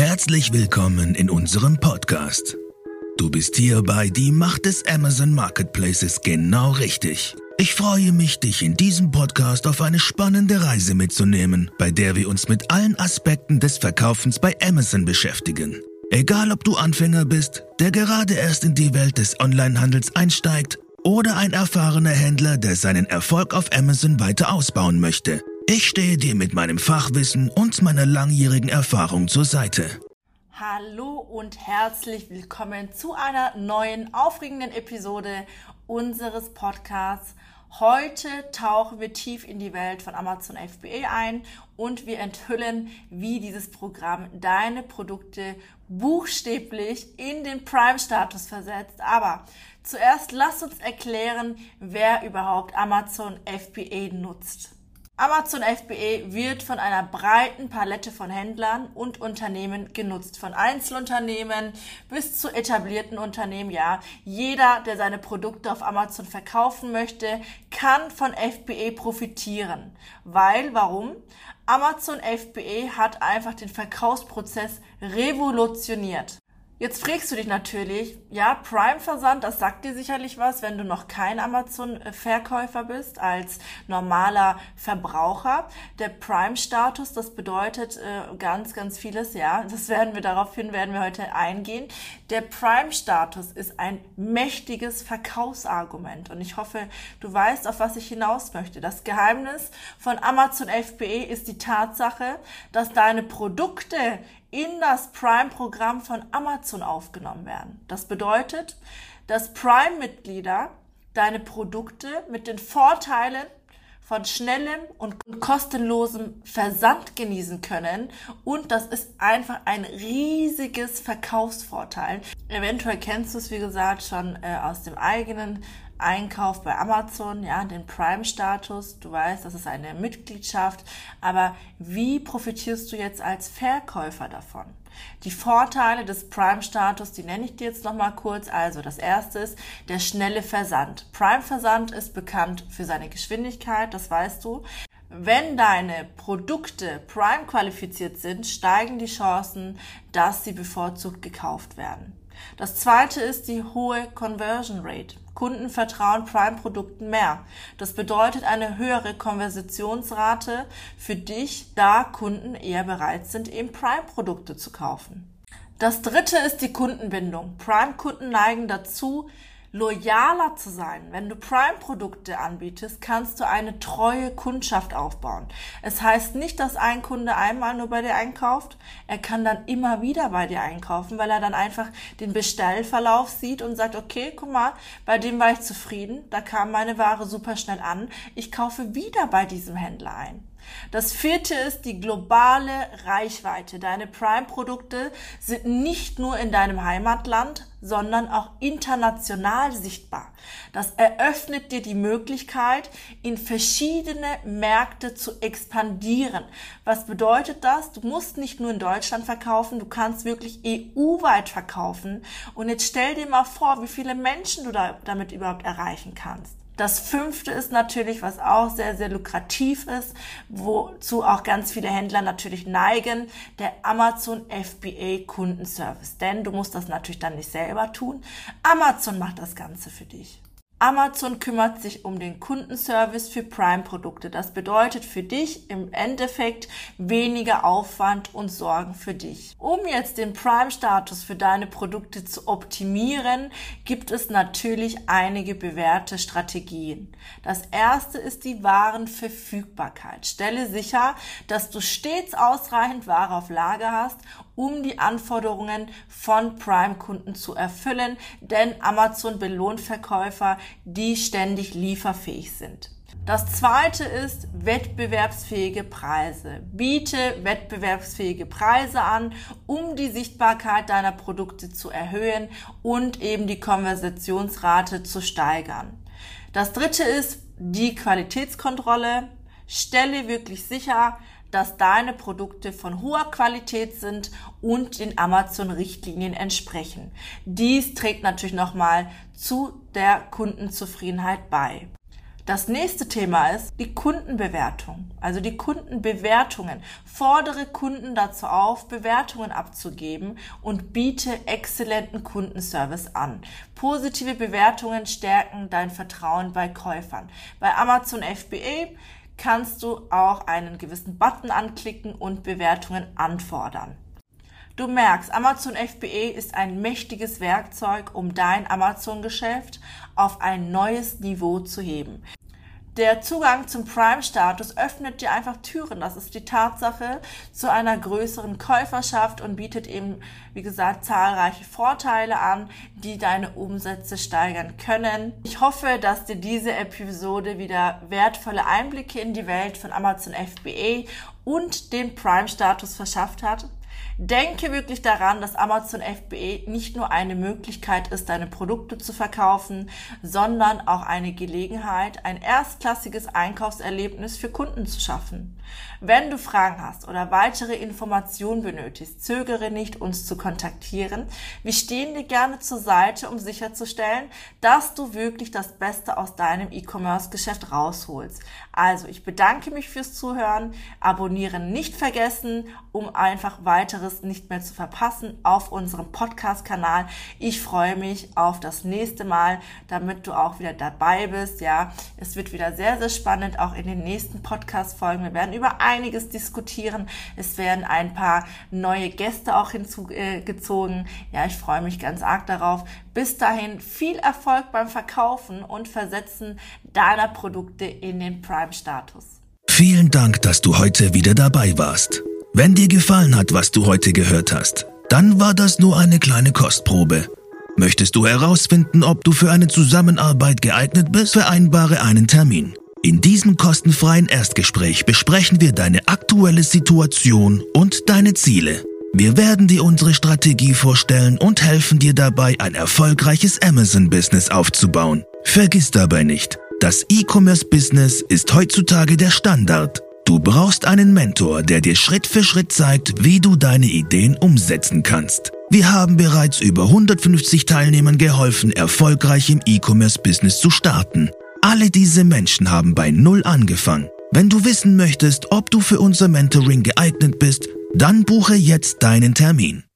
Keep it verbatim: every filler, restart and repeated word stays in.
Herzlich willkommen in unserem Podcast. Du bist hier bei Die Macht des Amazon Marketplaces genau richtig. Ich freue mich, dich in diesem Podcast auf eine spannende Reise mitzunehmen, bei der wir uns mit allen Aspekten des Verkaufens bei Amazon beschäftigen. Egal, ob du Anfänger bist, der gerade erst in die Welt des Onlinehandels einsteigt, oder ein erfahrener Händler, der seinen Erfolg auf Amazon weiter ausbauen möchte. Ich stehe dir mit meinem Fachwissen und meiner langjährigen Erfahrung zur Seite. Hallo und herzlich willkommen zu einer neuen, aufregenden Episode unseres Podcasts. Heute tauchen wir tief in die Welt von Amazon F B A ein und wir enthüllen, wie dieses Programm deine Produkte buchstäblich in den Prime-Status versetzt. Aber zuerst lasst uns erklären, wer überhaupt Amazon F B A nutzt. Amazon F B A wird von einer breiten Palette von Händlern und Unternehmen genutzt. Von Einzelunternehmen bis zu etablierten Unternehmen. Ja, jeder, der seine Produkte auf Amazon verkaufen möchte, kann von F B A profitieren. Weil, warum? Amazon F B A hat einfach den Verkaufsprozess revolutioniert. Jetzt fragst du dich natürlich, ja, Prime-Versand, das sagt dir sicherlich was, wenn du noch kein Amazon-Verkäufer bist, als normaler Verbraucher. Der Prime-Status, das bedeutet äh, ganz, ganz vieles, ja, das werden wir, daraufhin werden wir heute eingehen. Der Prime-Status ist ein mächtiges Verkaufsargument und ich hoffe, du weißt, auf was ich hinaus möchte. Das Geheimnis von Amazon F B A ist die Tatsache, dass deine Produkte in das Prime-Programm von Amazon aufgenommen werden. Das bedeutet, dass Prime-Mitglieder deine Produkte mit den Vorteilen von schnellem und kostenlosem Versand genießen können und das ist einfach ein riesiges Verkaufsvorteil. Eventuell kennst du es, wie gesagt, schon äh, aus dem eigenen Einkauf bei Amazon, ja, den Prime-Status. Du weißt, das ist eine Mitgliedschaft, aber wie profitierst du jetzt als Verkäufer davon? Die Vorteile des Prime-Status, die nenne ich dir jetzt nochmal kurz. Also das erste ist der schnelle Versand. Prime-Versand ist bekannt für seine Geschwindigkeit, das weißt du. Wenn deine Produkte Prime qualifiziert sind, steigen die Chancen, dass sie bevorzugt gekauft werden. Das zweite ist die hohe Conversion Rate. Kunden vertrauen Prime-Produkten mehr. Das bedeutet eine höhere Konversionsrate für dich, da Kunden eher bereit sind, eben Prime-Produkte zu kaufen. Das dritte ist die Kundenbindung. Prime-Kunden neigen dazu, loyaler zu sein. Wenn du Prime-Produkte anbietest, kannst du eine treue Kundschaft aufbauen. Es heißt nicht, dass ein Kunde einmal nur bei dir einkauft. Er kann dann immer wieder bei dir einkaufen, weil er dann einfach den Bestellverlauf sieht und sagt, okay, guck mal, bei dem war ich zufrieden, da kam meine Ware super schnell an, ich kaufe wieder bei diesem Händler ein. Das vierte ist die globale Reichweite. Deine Prime-Produkte sind nicht nur in deinem Heimatland, sondern auch international sichtbar. Das eröffnet dir die Möglichkeit, in verschiedene Märkte zu expandieren. Was bedeutet das? Du musst nicht nur in Deutschland verkaufen, du kannst wirklich E U-weit verkaufen. Und jetzt stell dir mal vor, wie viele Menschen du da, damit überhaupt erreichen kannst. Das fünfte ist natürlich, was auch sehr, sehr lukrativ ist, wozu auch ganz viele Händler natürlich neigen, der Amazon F B A Kundenservice. Denn du musst das natürlich dann nicht selber tun. Amazon macht das Ganze für dich. Amazon kümmert sich um den Kundenservice für Prime-Produkte. Das bedeutet für dich im Endeffekt weniger Aufwand und Sorgen für dich. Um jetzt den Prime-Status für deine Produkte zu optimieren, gibt es natürlich einige bewährte Strategien. Das erste ist die Warenverfügbarkeit. Stelle sicher, dass du stets ausreichend Ware auf Lager hast, um die Anforderungen von Prime-Kunden zu erfüllen, denn Amazon belohnt Verkäufer, die ständig lieferfähig sind. Das zweite ist wettbewerbsfähige Preise. Biete wettbewerbsfähige Preise an, um die Sichtbarkeit deiner Produkte zu erhöhen und eben die Konversionsrate zu steigern. Das dritte ist die Qualitätskontrolle. Stelle wirklich sicher, dass deine Produkte von hoher Qualität sind und den Amazon-Richtlinien entsprechen. Dies trägt natürlich nochmal zu der Kundenzufriedenheit bei. Das nächste Thema ist die Kundenbewertung, also die Kundenbewertungen. Fordere Kunden dazu auf, Bewertungen abzugeben und biete exzellenten Kundenservice an. Positive Bewertungen stärken dein Vertrauen bei Käufern. Bei Amazon F B A kannst du auch einen gewissen Button anklicken und Bewertungen anfordern. Du merkst, Amazon F B A ist ein mächtiges Werkzeug, um dein Amazon-Geschäft auf ein neues Niveau zu heben. Der Zugang zum Prime-Status öffnet dir einfach Türen. Das ist die Tatsache zu einer größeren Käuferschaft und bietet eben, wie gesagt, zahlreiche Vorteile an, die deine Umsätze steigern können. Ich hoffe, dass dir diese Episode wieder wertvolle Einblicke in die Welt von Amazon F B A und den Prime-Status verschafft hat. Denke wirklich daran, dass Amazon F B A nicht nur eine Möglichkeit ist, deine Produkte zu verkaufen, sondern auch eine Gelegenheit, ein erstklassiges Einkaufserlebnis für Kunden zu schaffen. Wenn du Fragen hast oder weitere Informationen benötigst, zögere nicht, uns zu kontaktieren. Wir stehen dir gerne zur Seite, um sicherzustellen, dass du wirklich das Beste aus deinem E-Commerce-Geschäft rausholst. Also, ich bedanke mich fürs Zuhören, abonnieren nicht vergessen, um einfach weiteres nicht mehr zu verpassen auf unserem Podcast-Kanal. Ich freue mich auf das nächste Mal, damit du auch wieder dabei bist. Ja, es wird wieder sehr, sehr spannend, auch in den nächsten Podcast-Folgen. Wir werden über einiges diskutieren. Es werden ein paar neue Gäste auch hinzugezogen. Ja, ich freue mich ganz arg darauf. Bis dahin viel Erfolg beim Verkaufen und Versetzen deiner Produkte in den Prime-Status. Vielen Dank, dass du heute wieder dabei warst. Wenn dir gefallen hat, was du heute gehört hast, dann war das nur eine kleine Kostprobe. Möchtest du herausfinden, ob du für eine Zusammenarbeit geeignet bist? Vereinbare einen Termin. In diesem kostenfreien Erstgespräch besprechen wir deine aktuelle Situation und deine Ziele. Wir werden dir unsere Strategie vorstellen und helfen dir dabei, ein erfolgreiches Amazon-Business aufzubauen. Vergiss dabei nicht, das E-Commerce-Business ist heutzutage der Standard. Du brauchst einen Mentor, der dir Schritt für Schritt zeigt, wie du deine Ideen umsetzen kannst. Wir haben bereits über hundertfünfzig Teilnehmern geholfen, erfolgreich im E-Commerce-Business zu starten. Alle diese Menschen haben bei Null angefangen. Wenn du wissen möchtest, ob du für unser Mentoring geeignet bist, dann buche jetzt deinen Termin.